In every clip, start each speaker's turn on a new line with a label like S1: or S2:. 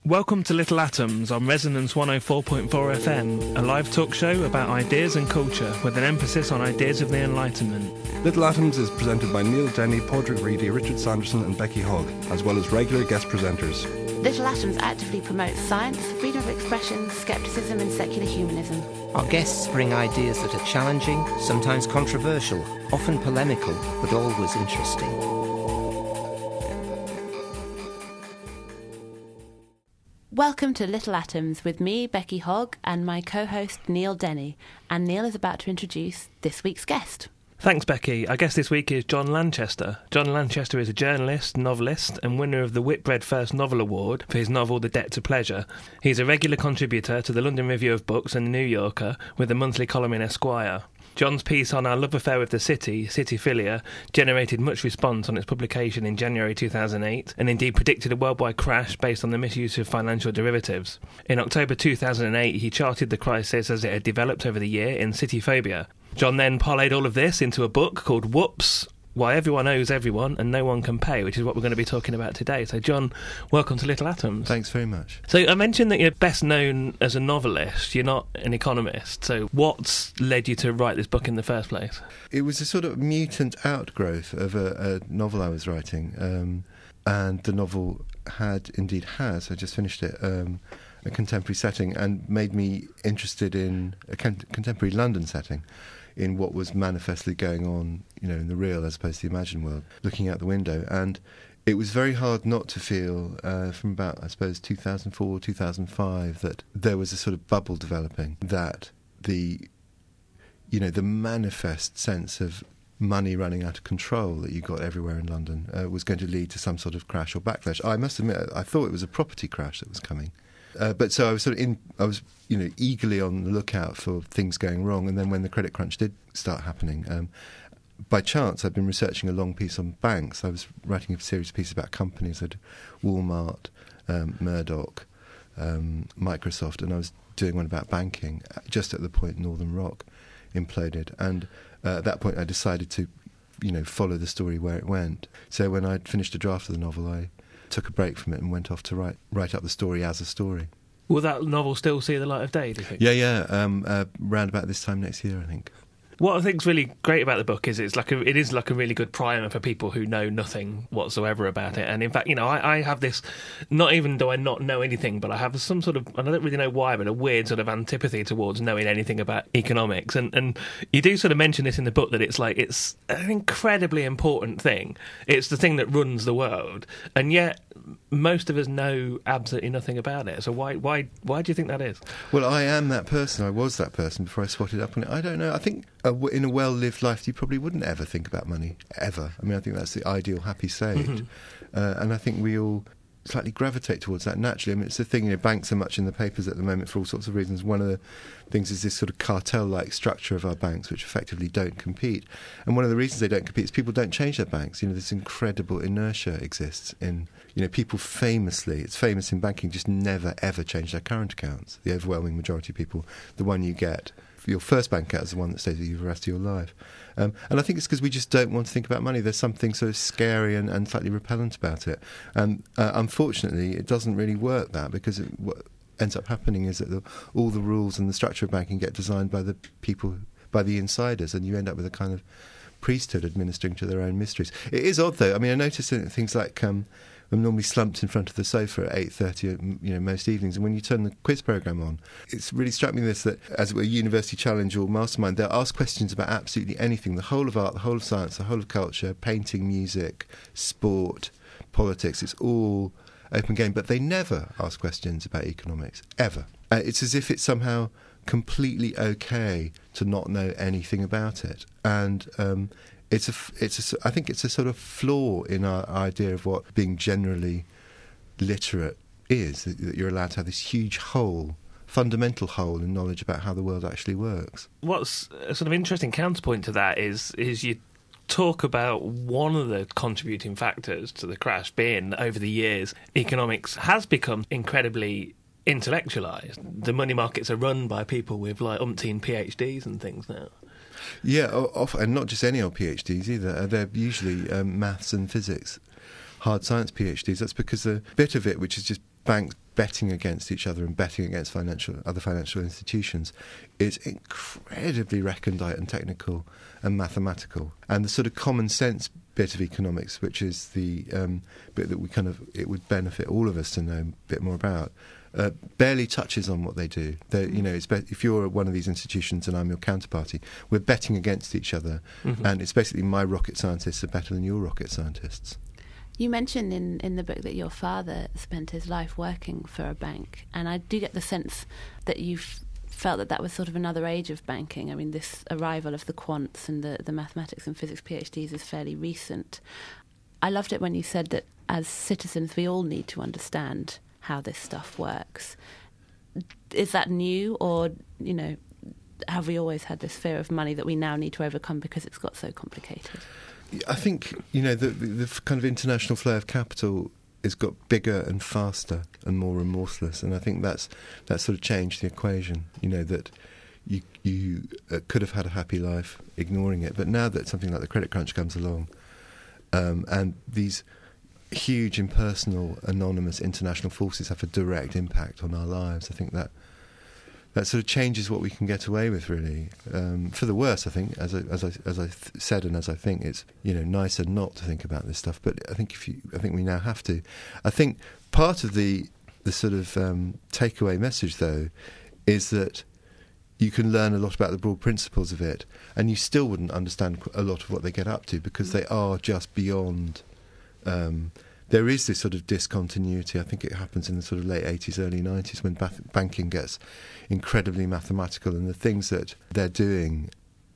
S1: Welcome to Little Atoms on Resonance 104.4 FM, a live talk show about ideas and culture with an emphasis on ideas of the Enlightenment.
S2: Little Atoms is presented by Neil Denny, Padraig Reedy, Richard Sanderson and Becky Hogg, as well as regular guest presenters.
S3: Little Atoms actively promotes science, freedom of expression, scepticism and secular humanism.
S4: Our guests bring ideas that are challenging, sometimes controversial, often polemical, but always interesting.
S3: Welcome to Little Atoms with me, Becky Hogg, and my co-host Neil Denny. And Neil is about to introduce this week's guest.
S1: Thanks, Becky. Our guest this week is John Lanchester. John Lanchester is a journalist, novelist, and winner of the Whitbread First Novel Award for his novel The Debt to Pleasure. He's a regular contributor to the London Review of Books and the New Yorker, with a monthly column in Esquire. John's piece on our love affair with the city, Cityphilia, generated much response on its publication in January 2008, and indeed predicted a worldwide crash based on the misuse of financial derivatives. In October 2008, he charted the crisis as it had developed over the year in Cityphobia. John then parlayed all of this into a book called Whoops, Why Everyone Owes Everyone and No One Can Pay, which is what we're going to be talking about today. So, John, welcome to Little Atoms.
S2: Thanks very much.
S1: So, I mentioned that you're best known as a novelist. You're not an economist. So, what's led you to write this book in the first place?
S2: It was a sort of mutant outgrowth of a novel I was writing. And the novel has, I just finished it, a contemporary setting, and made me interested in a contemporary London setting, in what was manifestly going on, in the real as opposed to the imagined world, looking out the window. And it was very hard not to feel, from about, 2004, 2005, that there was a sort of bubble developing, that the manifest sense of money running out of control that you got everywhere in London was going to lead to some sort of crash or backlash. I must admit, I thought it was a property crash that was coming. But so I was eagerly on the lookout for things going wrong. And then when the credit crunch did start happening, by chance, I'd been researching a long piece on banks. I was writing a series of pieces about companies, at Walmart, Murdoch, Microsoft, and I was doing one about banking just at the point Northern Rock imploded. And at that point, I decided to, follow the story where it went. So when I'd finished a draft of the novel, I took a break from it and went off to write up the story as a story.
S1: Will that novel still see the light of day, do you think?
S2: Yeah. Round about this time next year, I think.
S1: What I think's really great about the book is it is like a really good primer for people who know nothing whatsoever about it. And in fact, I have this, not even do I not know anything, but I have some sort of, I don't really know why, but a weird sort of antipathy towards knowing anything about economics. And you do sort of mention this in the book, that it's an incredibly important thing. It's the thing that runs the world. And yet most of us know absolutely nothing about it. So why do you think that is?
S2: Well, I am that person. I was that person before I swatted up on it. I don't know. I think in a well-lived life, you probably wouldn't ever think about money, ever. I mean, I think that's the ideal happy state. Mm-hmm. And I think we all slightly gravitate towards that naturally. I mean, it's the thing, banks are much in the papers at the moment for all sorts of reasons. One of the things is this sort of cartel-like structure of our banks, which effectively don't compete. And one of the reasons they don't compete is people don't change their banks. This incredible inertia exists in, people famously, it's famous in banking, just never, ever change their current accounts. The overwhelming majority of people, the one you get, your first bank account is the one that stays with you for the rest of your life. And I think it's because we just don't want to think about money. There's something sort of scary and slightly repellent about it. And unfortunately, it doesn't really work that, because what ends up happening is that all the rules and the structure of banking get designed by the people, by the insiders, and you end up with a kind of priesthood administering to their own mysteries. It is odd, though. I mean, I notice that things like I'm normally slumped in front of the sofa at 8:30, most evenings, and when you turn the quiz programme on, it's really struck me that as a university challenge or mastermind, they'll ask questions about absolutely anything: the whole of art, the whole of science, the whole of culture, painting, music, sport, politics. It's all open game, but they never ask questions about economics, ever. It's as if it's somehow completely okay to not know anything about it, and I think it's a sort of flaw in our idea of what being generally literate is, that you're allowed to have this huge hole, fundamental hole in knowledge about how the world actually works.
S1: What's a sort of interesting counterpoint to that is you talk about one of the contributing factors to the crash being that over the years economics has become incredibly intellectualised. The money markets are run by people with umpteen PhDs and things now.
S2: Yeah, and not just any old PhDs either. They're usually maths and physics, hard science PhDs. That's because a bit of it, which is just banks betting against each other and betting against other financial institutions is incredibly recondite and technical and mathematical. And the sort of common sense bit of economics, which is the bit that it would benefit all of us to know a bit more about, barely touches on what they do. If you're one of these institutions and I'm your counterparty, we're betting against each other, and it's basically my rocket scientists are better than your rocket scientists.
S3: You mentioned in the book that your father spent his life working for a bank, and I do get the sense that you've felt that was sort of another age of banking. I mean, this arrival of the quants and the mathematics and physics PhDs is fairly recent. I loved it when you said that as citizens we all need to understand how this stuff works. Is that new, or, have we always had this fear of money that we now need to overcome because it's got so complicated?
S2: I think, the kind of international flow of capital has got bigger and faster and more remorseless, and I think that sort of changed the equation, that you could have had a happy life ignoring it, but now that something like the credit crunch comes along, and these huge impersonal, anonymous international forces have a direct impact on our lives, I think that sort of changes what we can get away with, really, for the worse. I think, as I said, and as I think, it's nicer not to think about this stuff. But I think we now have to. I think part of the sort of takeaway message, though, is that you can learn a lot about the broad principles of it, and you still wouldn't understand a lot of what they get up to because they are just beyond. There is this sort of discontinuity. I think it happens in the sort of late 80s, early 90s when banking gets incredibly mathematical, and the things that they're doing,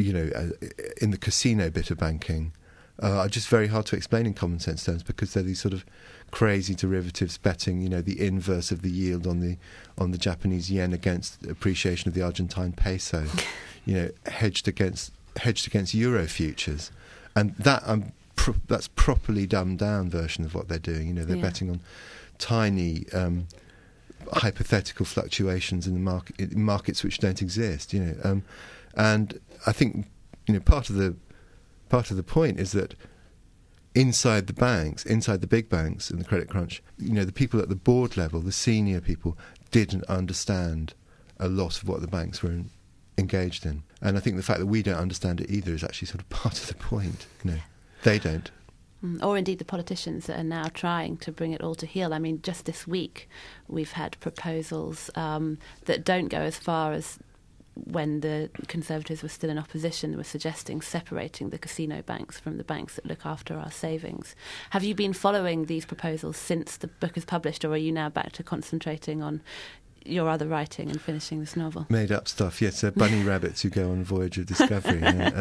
S2: in the casino bit of banking, are just very hard to explain in common sense terms because they're these sort of crazy derivatives betting, the inverse of the yield on the Japanese yen against the appreciation of the Argentine peso, hedged against euro futures, and that's properly dumbed down version of what they're doing. They're betting on tiny hypothetical fluctuations in the markets which don't exist. And I think part of the point is that inside the banks, inside the big banks in the credit crunch, the people at the board level, the senior people, didn't understand a lot of what the banks were engaged in. And I think the fact that we don't understand it either is actually sort of part of the point. They don't.
S3: Or indeed the politicians that are now trying to bring it all to heel. I mean, just this week we've had proposals that don't go as far as when the Conservatives were still in opposition, were suggesting separating the casino banks from the banks that look after our savings. Have you been following these proposals since the book is published, or are you now back to concentrating on your other writing and finishing this novel?
S2: Made up stuff, yes. They're bunny rabbits who go on a voyage of discovery.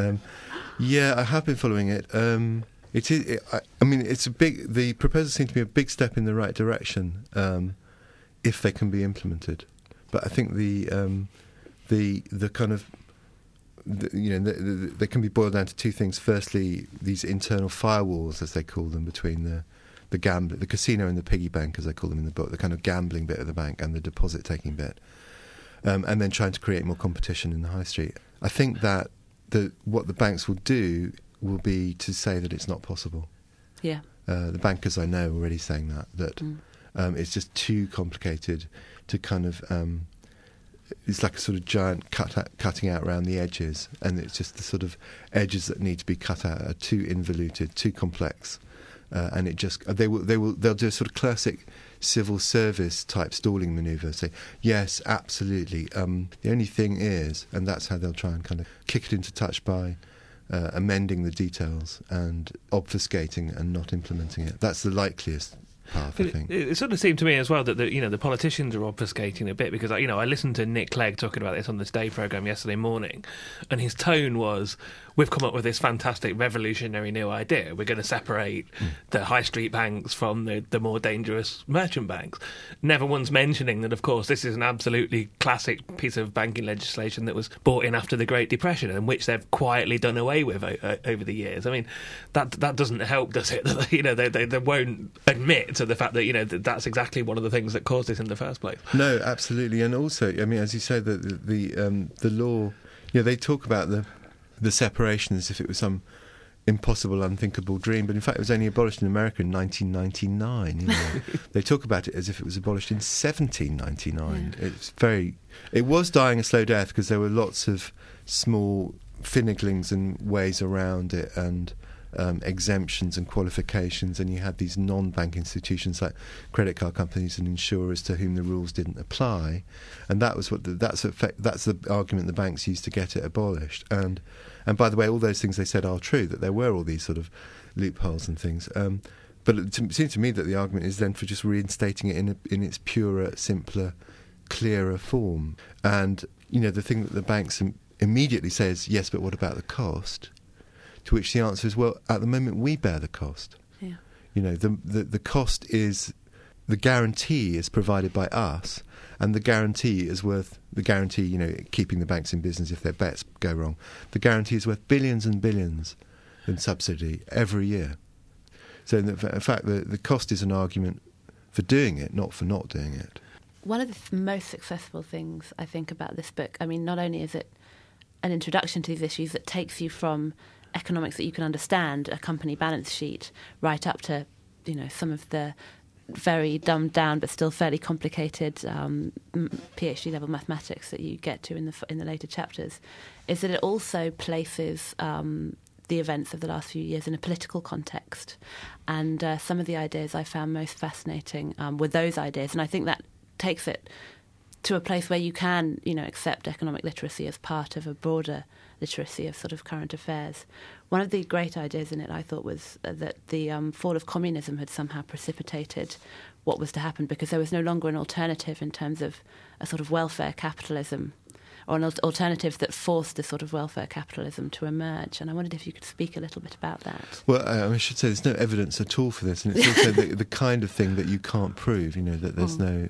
S2: I have been following it. It's a big. The proposals seem to be a big step in the right direction if they can be implemented. But I think they can be boiled down to two things. Firstly, these internal firewalls, as they call them, between the casino and the piggy bank, as I call them in the book, the kind of gambling bit of the bank and the deposit-taking bit, and then trying to create more competition in the high street. I think that what the banks will do will be to say that it's not possible.
S3: Yeah.
S2: The bankers I know are already saying that it's just too complicated to kind of... it's like a sort of giant cutting out around the edges, and it's just the sort of edges that need to be cut out are too involuted, too complex. And it just they'll do a sort of classic civil service type stalling manoeuvre. Say yes, absolutely. The only thing is, and that's how they'll try and kind of kick it into touch by amending the details and obfuscating and not implementing it. That's the likeliest path, I think.
S1: It sort of seemed to me as well that the politicians are obfuscating a bit, because I listened to Nick Clegg talking about this on the Today programme yesterday morning, and his tone was, we've come up with this fantastic revolutionary new idea. We're going to separate the high street banks from the more dangerous merchant banks. Never once mentioning that, of course, this is an absolutely classic piece of banking legislation that was brought in after the Great Depression and which they've quietly done away with over the years. I mean, that doesn't help, does it? They won't admit to the fact that that's exactly one of the things that caused this in the first place.
S2: No, absolutely. And also, I mean, as you say, the law, they talk about the separation as if it was some impossible, unthinkable dream. But in fact, it was only abolished in America in 1999. You know, they talk about it as if it was abolished in 1799. Yeah. It was dying a slow death because there were lots of small finaglings and ways around it, and exemptions and qualifications, and you had these non-bank institutions like credit card companies and insurers to whom the rules didn't apply, and that was that's the argument the banks used to get it abolished. And by the way, all those things they said are true, that there were all these sort of loopholes and things. But it seems to me that the argument is then for just reinstating it in its purer, simpler, clearer form. And you know, the thing that the banks immediately say is, yes, but what about the cost? To which the answer is, well, at the moment we bear the cost.
S3: Yeah.
S2: You know, the cost is, the guarantee is provided by us, and the guarantee, you know, keeping the banks in business if their bets go wrong. The guarantee is worth billions and billions in subsidy every year. So in fact, the cost is an argument for doing it, not for not doing it.
S3: One of the most successful things I think about this book, I mean, not only is it an introduction to these issues that takes you from economics that you can understand, a company balance sheet, right up to, you know, some of the very dumbed down but still fairly complicated PhD level mathematics that you get to in the later chapters, is that it also places the events of the last few years in a political context. And some of the ideas I found most fascinating were those ideas, and I think that takes it to a place where you can, you know, accept economic literacy as part of a broader literacy of sort of current affairs. One of the great ideas in it, I thought, was that the fall of communism had somehow precipitated what was to happen, because there was no longer an alternative in terms of a sort of welfare capitalism, or an alternative that forced a sort of welfare capitalism to emerge. And I wondered if you could speak a little bit about that.
S2: Well, I should say there's no evidence at all for this, and it's also the kind of thing that you can't prove, you know, that there's no...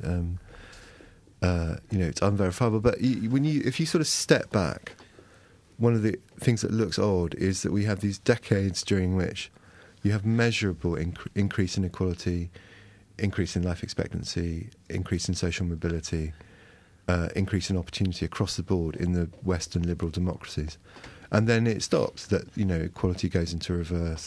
S2: you know, it's unverifiable. But if you sort of step back, one of the things that looks odd is that we have these decades during which you have measurable increase in equality, increase in life expectancy, increase in social mobility, increase in opportunity across the board in the Western liberal democracies. And then it stops, that, you know, equality goes into reverse.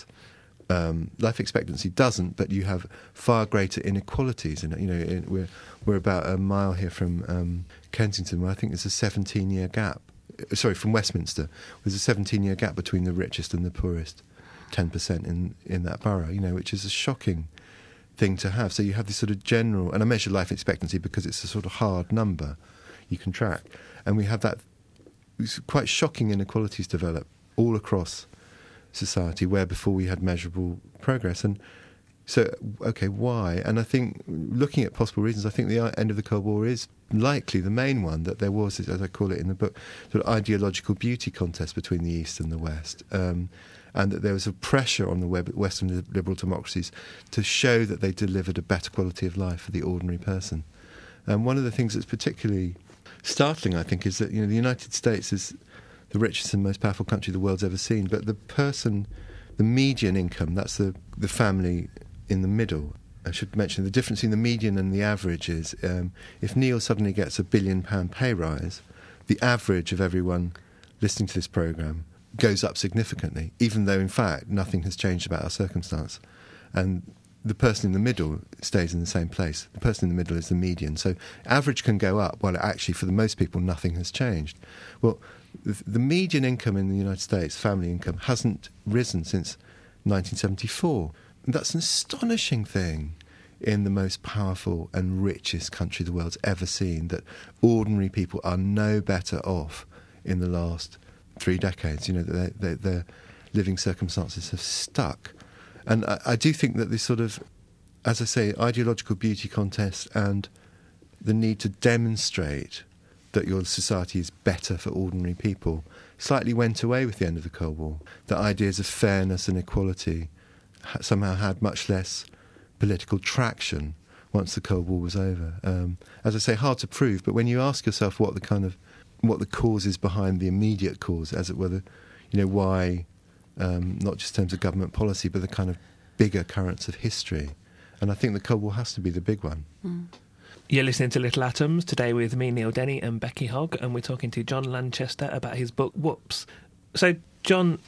S2: Life expectancy doesn't, but you have far greater inequalities. And you know, we're about a mile here from Kensington, where I think there's a 17-year gap. Sorry, from Westminster, there's a 17-year gap between the richest and the poorest, 10% in that borough. You know, which is a shocking thing to have. So you have this sort of general, and I measure life expectancy because it's a sort of hard number you can track, and we have that quite shocking inequalities develop all across society, where before we had measurable progress. And so, okay, why? And I think, looking at possible reasons, I think the end of the Cold War is likely the main one, that there was, as I call it in the book, sort of ideological beauty contest between the East and the West, and that there was a pressure on the Western liberal democracies to show that they delivered a better quality of life for the ordinary person. And one of the things that's particularly startling, I think, is that, you know, the United States is the richest and most powerful country the world's ever seen, but the median income, that's the family in the middle. I should mention the difference between the median and the average is, if Neil suddenly gets £1 billion pay rise, the average of everyone listening to this programme goes up significantly, even though in fact nothing has changed about our circumstance. And the person in the middle stays in the same place. The person in the middle is the median. So average can go up, while actually for the most people nothing has changed. Well, the median income in the United States, family income, hasn't risen since 1974. And that's an astonishing thing in the most powerful and richest country the world's ever seen, that ordinary people are no better off in the last 3 decades. You know, that their living circumstances have stuck. And I do think that this sort of, as I say, ideological beauty contest and the need to demonstrate that your society is better for ordinary people slightly went away with the end of the Cold War. The ideas of fairness and equality somehow had much less political traction once the Cold War was over. As I say, hard to prove, but when you ask yourself what the cause is behind the immediate cause, as it were, why, not just in terms of government policy, but the kind of bigger currents of history. And I think the Cold War has to be the big one.
S3: Mm.
S1: You're listening to Little Atoms, today with me, Neil Denny, and Becky Hogg, and we're talking to John Lanchester about his book, Whoops. So, John,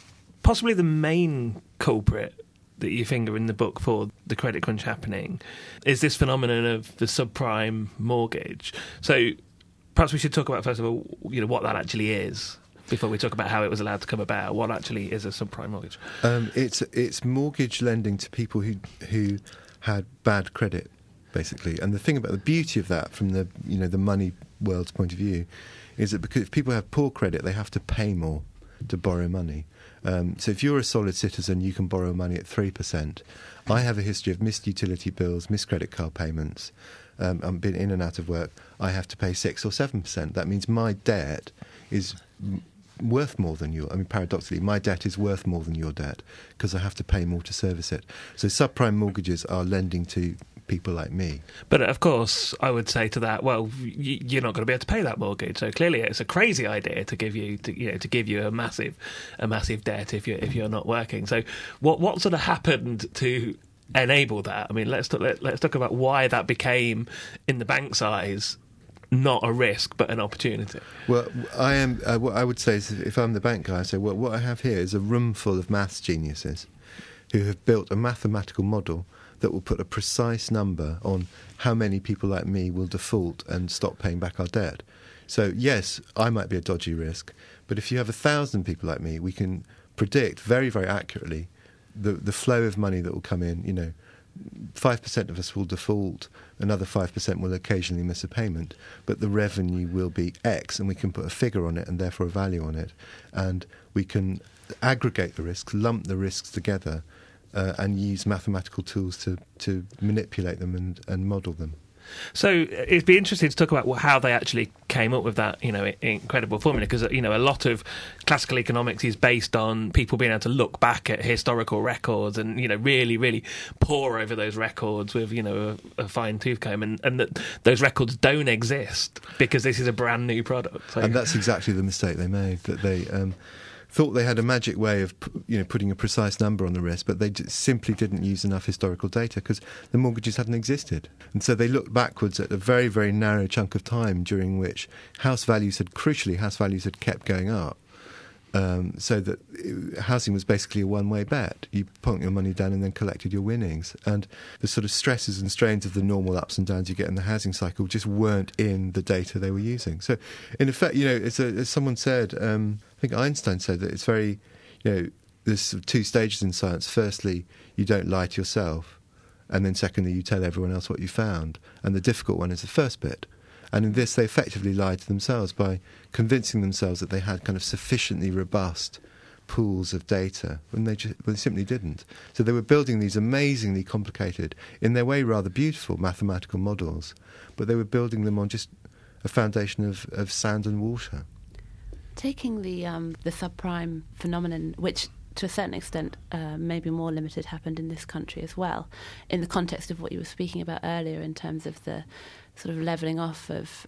S1: possibly the main culprit that you finger in the book for the credit crunch happening is this phenomenon of the subprime mortgage. So perhaps we should talk about, first of all, what that actually is before we talk about how it was allowed to come about. What actually is a subprime mortgage?
S2: It's mortgage lending to people who had bad credit, basically. And the thing about the beauty of that from the money world's point of view is that because if people have poor credit, they have to pay more to borrow money. So if you're a solid citizen, you can borrow money at 3%. I have a history of missed utility bills, missed credit card payments. I've been in and out of work. I have to pay 6 or 7%. That means my debt is worth more than paradoxically, my debt is worth more than your debt because I have to pay more to service it. So subprime mortgages are lending to people like me.
S1: But of course, I would say to that, well, you're not going to be able to pay that mortgage. So clearly, it's a crazy idea to give you a massive debt if you're not working. So what sort of happened to enable that? I mean, let's talk about why that became, in the bank's eyes, not a risk but an opportunity.
S2: Well, I am. What I would say is, if I'm the bank guy, I say, well, what I have here is a room full of maths geniuses who have built a mathematical model that will put a precise number on how many people like me will default and stop paying back our debt. So yes, I might be a dodgy risk, but if you have 1,000 people like me, we can predict very, very accurately the flow of money that will come in. 5% of us will default, another 5% will occasionally miss a payment, but the revenue will be X, and we can put a figure on it and therefore a value on it, and we can aggregate the risks, lump the risks together, and use mathematical tools to manipulate them and model them.
S1: So it'd be interesting to talk about how they actually came up with that, incredible formula, because, a lot of classical economics is based on people being able to look back at historical records and, really, really pore over those records with, a fine-tooth comb, and that those records don't exist because this is a brand new product. So.
S2: And that's exactly the mistake they made, that they thought they had a magic way of putting a precise number on the risk, but they simply didn't use enough historical data because the mortgages hadn't existed. And so they looked backwards at a very, very narrow chunk of time during which house values had kept going up, so that housing was basically a one-way bet. You put your money down and then collected your winnings. And the sort of stresses and strains of the normal ups and downs you get in the housing cycle just weren't in the data they were using. So, in effect, as someone said, I think Einstein said that it's very, there's sort of two stages in science. Firstly, you don't lie to yourself, and then secondly, you tell everyone else what you found. And the difficult one is the first bit. And in this, they effectively lied to themselves by convincing themselves that they had kind of sufficiently robust pools of data when they simply didn't. So they were building these amazingly complicated, in their way rather beautiful mathematical models, but they were building them on just a foundation of sand and water.
S3: Taking the subprime phenomenon, which to a certain extent maybe more limited happened in this country as well, in the context of what you were speaking about earlier in terms of the sort of levelling off of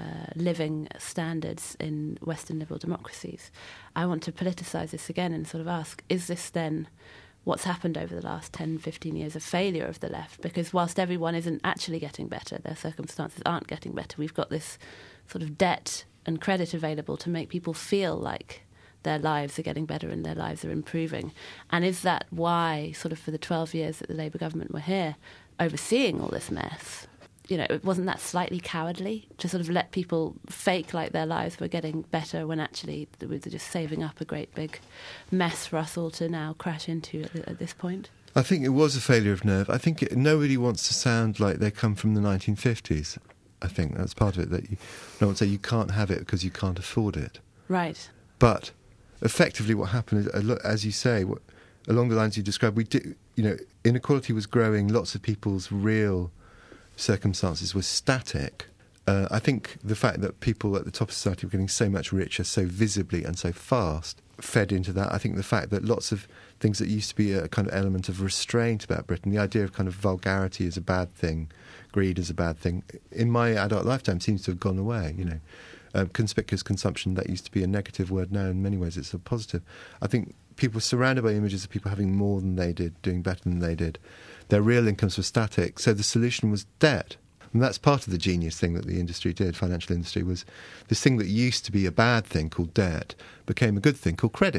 S3: living standards in Western liberal democracies. I want to politicise this again and sort of ask, is this then what's happened over the last 10, 15 years, a failure of the left? Because whilst everyone isn't actually getting better, their circumstances aren't getting better, we've got this sort of debt and credit available to make people feel like their lives are getting better and their lives are improving. And is that why, sort of for the 12 years that the Labour government were here, overseeing all this mess, wasn't that slightly cowardly to sort of let people fake like their lives were getting better when actually they were just saving up a great big mess for us all to now crash into at this point?
S2: I think it was a failure of nerve. I think nobody wants to sound like they come from the 1950s. I think that's part of it, that no one say you can't have it because you can't afford it.
S3: Right.
S2: But effectively what happened is, as you say, along the lines you described, inequality was growing, lots of people's real circumstances were static. I think the fact that people at the top of society were getting so much richer so visibly and so fast fed into that. I think the fact that lots of things that used to be a kind of element of restraint about Britain, the idea of kind of vulgarity is a bad thing, greed is a bad thing, in my adult lifetime seems to have gone away, conspicuous consumption, that used to be a negative word, now in many ways it's a positive. I think people were surrounded by images of people having more than they did, doing better than they did. Their real incomes were static, so the solution was debt. And that's part of the genius thing that the industry did, financial industry, was this thing that used to be a bad thing called debt became a good thing called credit.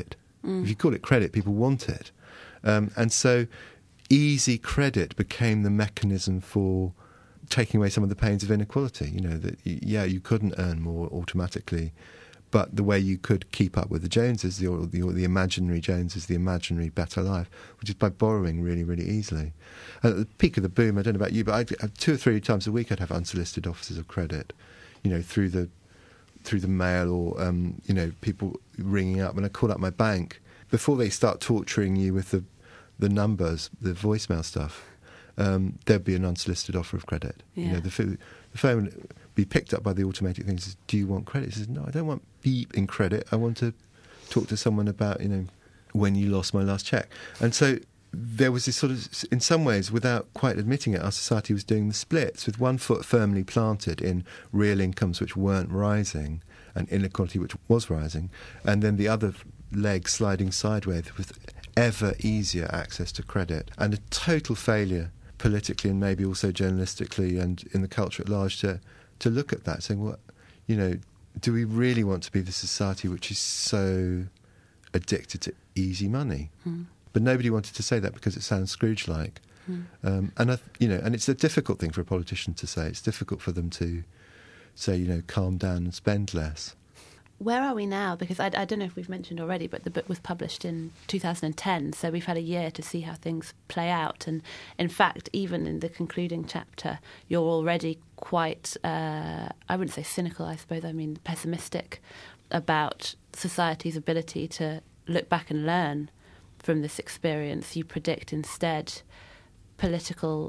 S2: If you call it credit, people want it. And so easy credit became the mechanism for taking away some of the pains of inequality. You know, that, you couldn't earn more automatically, but the way you could keep up with the Joneses, the imaginary Joneses, the imaginary better life, which is by borrowing really, really easily. And at the peak of the boom, I don't know about you, but 2 or 3 times a week I'd have unsolicited offers of credit, you know, through the mail or, you know, people ringing up. When I call up my bank, before they start torturing you with the numbers, the voicemail stuff, there'd be an unsolicited offer of credit.
S3: Yeah.
S2: You know, the phone would be picked up by the automatic thing. Says, "Do you want credit?" It says, "No, I don't want beep in credit. I want to talk to someone about, you know, when you lost my last cheque." And so there was this sort of, in some ways, without quite admitting it, our society was doing the splits, with one foot firmly planted in real incomes which weren't rising and inequality which was rising, and then the other leg sliding sideways with ever easier access to credit, and a total failure politically and maybe also journalistically and in the culture at large to look at that, saying, well, you know, do we really want to be the society which is so addicted to easy money? But nobody wanted to say that because it sounds Scrooge-like. And it's a difficult thing for a politician to say. It's difficult for them to say, you know, calm down and spend less.
S3: Where are we now? Because I don't know if we've mentioned already, but the book was published in 2010, so we've had a year to see how things play out. And in fact, even in the concluding chapter, you're already quite, I wouldn't say cynical, I suppose, I mean pessimistic about society's ability to look back and learn from this experience. You predict instead political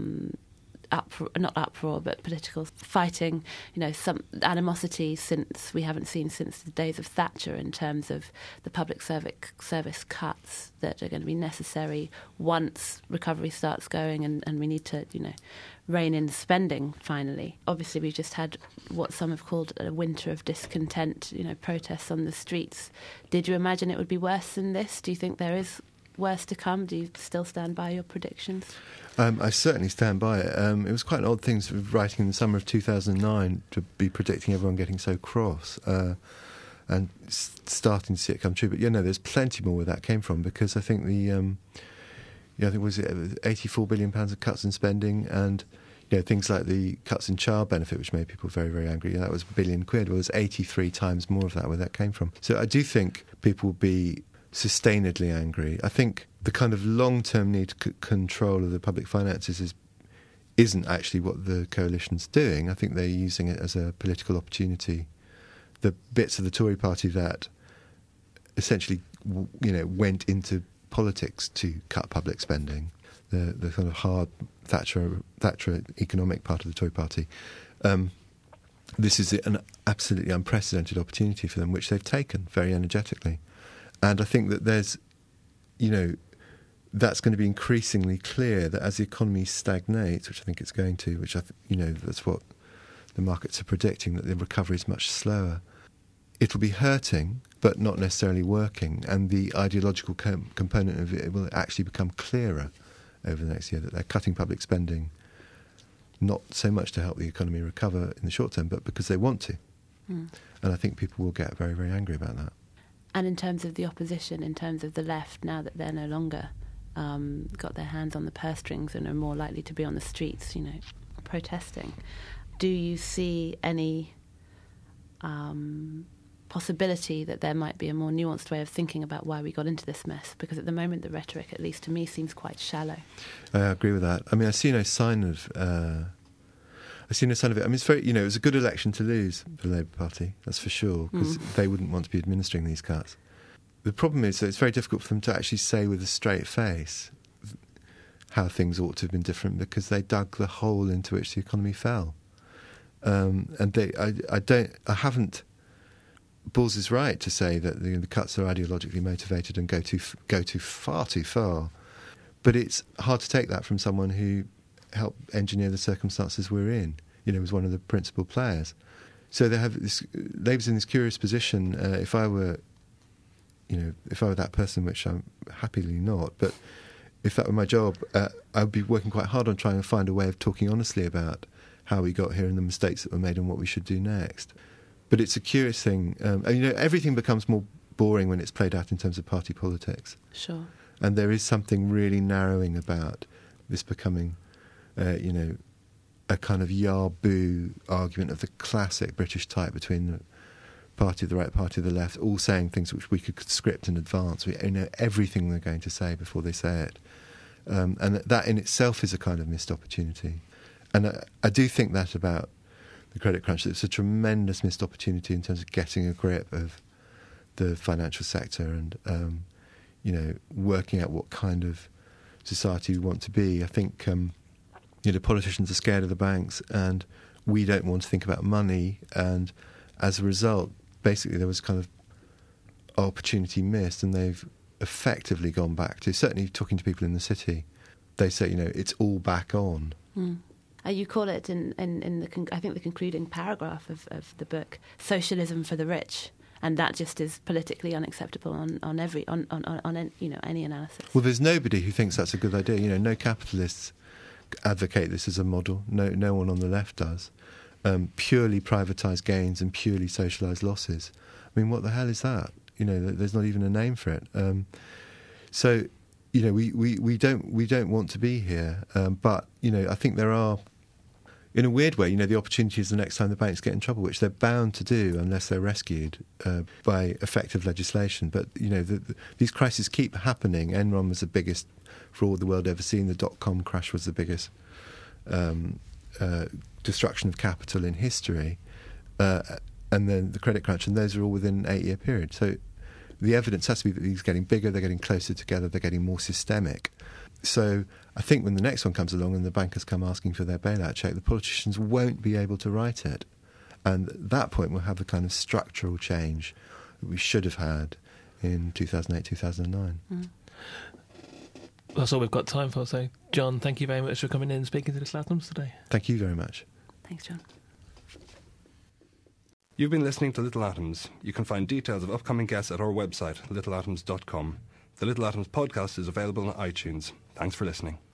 S3: not uproar, but political fighting, you know, some animosity since we haven't seen since the days of Thatcher in terms of the public service cuts that are going to be necessary once recovery starts going, and we need to, you know, rein in spending finally. Obviously, we've just had what some have called a winter of discontent, you know, protests on the streets. Did you imagine it would be worse than this? Do you think there is worse to come? Do you still stand by your predictions?
S2: I certainly stand by it. It was quite an odd thing, sort of writing in the summer of 2009 to be predicting everyone getting so cross and starting to see it come true. But, you know, there's plenty more where that came from, because I think I think it was £84 billion of cuts in spending, and, you know, things like the cuts in child benefit, which made people very, very angry. That was £1 billion. Well, there's 83 times more of that where that came from. So I do think people will be sustainedly angry. I think the kind of long-term need to control of the public finances isn't actually what the coalition's doing. I think they're using it as a political opportunity. The bits of the Tory party that essentially, you know, went into politics to cut public spending, the kind of hard Thatcher economic part of the Tory party, this is an absolutely unprecedented opportunity for them, which they've taken very energetically. And I think that there's, you know, that's going to be increasingly clear that as the economy stagnates, which I think it's going to, which you know, that's what the markets are predicting, that the recovery is much slower. It'll be hurting, but not necessarily working, and the ideological component of it will actually become clearer over the next year, that they're cutting public spending not so much to help the economy recover in the short term, but because they want to. And I think people will get very, very angry about that.
S3: And in terms of the opposition, in terms of the left, now that they're no longer got their hands on the purse strings and are more likely to be on the streets, you know, protesting, do you see any possibility that there might be a more nuanced way of thinking about why we got into this mess? Because at the moment, the rhetoric, at least to me, seems quite shallow.
S2: I agree with that. I mean, I see no sign of it. I mean, it's very, you know, it was a good election to lose for the Labour Party, that's for sure, because they wouldn't want to be administering these cuts. The problem is that it's very difficult for them to actually say with a straight face how things ought to have been different, because they dug the hole into which the economy fell. Bulls is right to say that the cuts are ideologically motivated and go far too far, but it's hard to take that from someone who helped engineer the circumstances we're in. You know, was one of the principal players. So they have this. Labour's in this curious position. If I were that person, which I'm happily not, but if that were my job, I would be working quite hard on trying to find a way of talking honestly about how we got here and the mistakes that were made and what we should do next. But it's a curious thing. You know, everything becomes more boring when it's played out in terms of party politics.
S3: Sure.
S2: And there is something really narrowing about this becoming, a kind of yah-boo argument of the classic British type between the party of the right, party of the left, all saying things which we could script in advance. We know everything they're going to say before they say it. And that in itself is a kind of missed opportunity. And I do think that about the credit crunch, that it's a tremendous missed opportunity in terms of getting a grip of the financial sector and, working out what kind of society we want to be. I think, politicians are scared of the banks and we don't want to think about money. And as a result, basically there was kind of opportunity missed, and they've effectively gone back to, certainly talking to people in the city, they say, it's all back on.
S3: You call it in I think the concluding paragraph of the book, socialism for the rich, and that just is politically unacceptable on any analysis.
S2: Well, there's nobody who thinks that's a good idea. No capitalists advocate this as a model. No one on the left does. Purely privatised gains and purely socialised losses. I mean, what the hell is that? There's not even a name for it. So, we don't want to be here. But I think there are, in a weird way, the opportunity is the next time the banks get in trouble, which they're bound to do unless they're rescued by effective legislation. But these crises keep happening. Enron was the biggest fraud the world ever seen. The dot-com crash was the biggest destruction of capital in history, and then the credit crunch, and those are all within an 8-year period. So the evidence has to be that these are getting bigger, they're getting closer together, they're getting more systemic. So I think when the next one comes along and the bankers come asking for their bailout check, the politicians won't be able to write it. And at that point we'll have the kind of structural change that we should have had in 2008, 2009.
S1: That's all we've got time for. So, John, thank you very much for coming in and speaking to Little Atoms today.
S2: Thank you very much.
S3: Thanks, John.
S5: You've been listening to Little Atoms. You can find details of upcoming guests at our website, littleatoms.com. The Little Atoms podcast is available on iTunes. Thanks for listening.